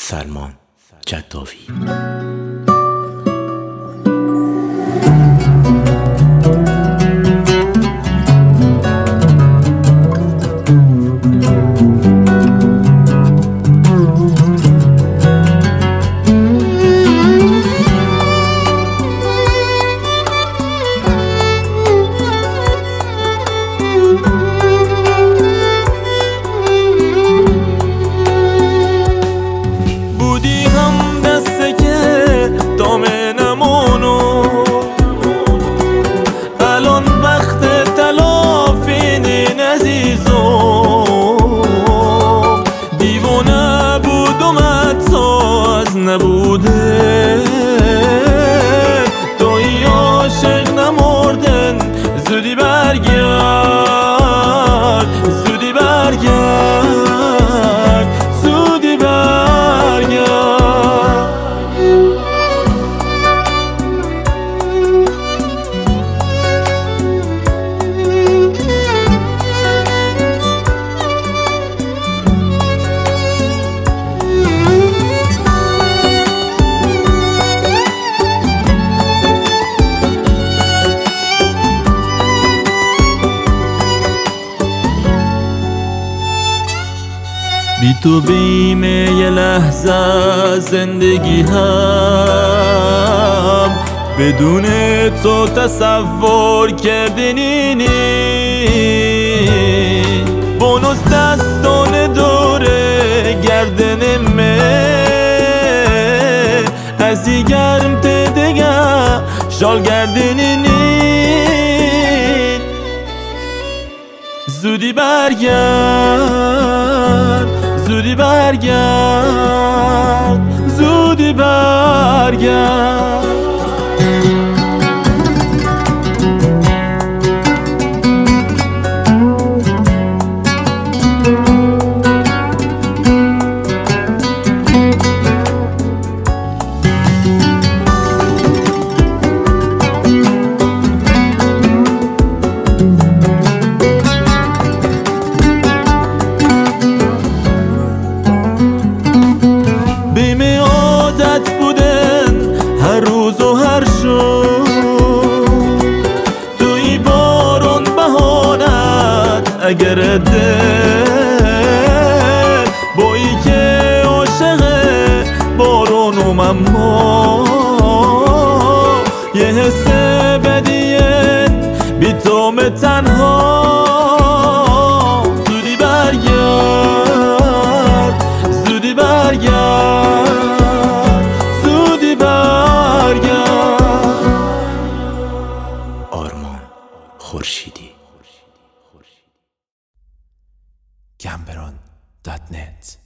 سلمان جداوی. نبوده توی عاشق نمردن، زودی برگرد، زودی برگرد، زودی برگرد. بی تو بیمه یه لحظه زندگی هم بدون تو تصور کردنی نی بونوس دستان دوره گردن مه ازی گرم تدگه شال گردنی نی زودی برگرد، زودی برگرد، زودی برگرد. روز و هر شب توی بارون بهانت اگر دل بایی که عاشق بارونم اما یه حس بدیه بی تو تنها زودی برگرد، زودی برگرد، زودی برگرد. آرمان خورشیدی. Gamberon.net